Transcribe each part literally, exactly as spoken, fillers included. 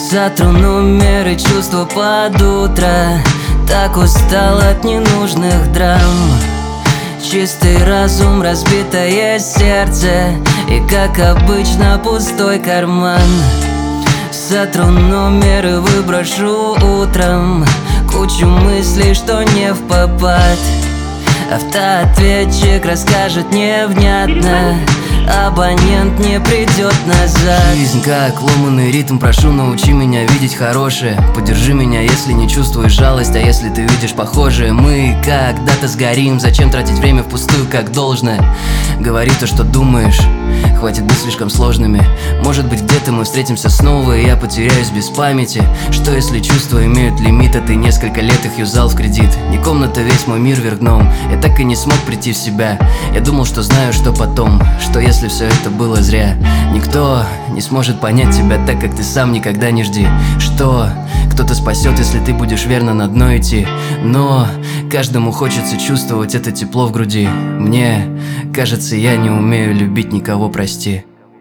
Сотру номер и чувства под утро. Так устал от ненужных драм. Чистый разум, разбитое сердце, и, как обычно, пустой карман. Сотру номер и выброшу утром кучу мыслей, что не впопад. Автоответчик расскажет невнятно, абонент не придет назад. Жизнь как ломаный ритм, прошу, научи меня видеть хорошее. Поддержи меня, если не чувствуешь жалость, а если ты видишь похожее. Мы когда-то сгорим, зачем тратить время впустую, как должное? Говори то, что думаешь, хватит быть слишком сложными. Может быть, где-то мы встретимся снова, и я потеряюсь без памяти. Что если чувства имеют лимит, а ты несколько лет их юзал в кредит? Не комната, весь мой мир вверх дном. Я так и не смог прийти в себя. Я думал, что знаю, что потом. Что если все это было зря? Никто не сможет понять тебя так, как ты сам, никогда не жди. Что кто-то спасет, если ты будешь верно на дно идти. Но каждому хочется чувствовать это тепло в груди. Мне кажется, я не умею любить никого, прости.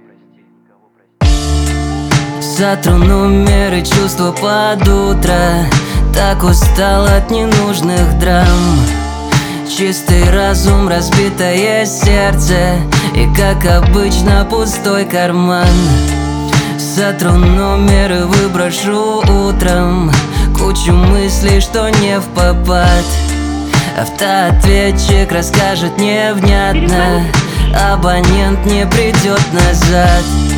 Сотру номер и чувства под утро. Так устал от ненужных драм. Чистый разум, разбитое сердце, и, как обычно, пустой карман. Сотру номер и выброшу утром кучу мыслей, что не впопад. Автоответчик расскажет невнятно, абонент не придет назад.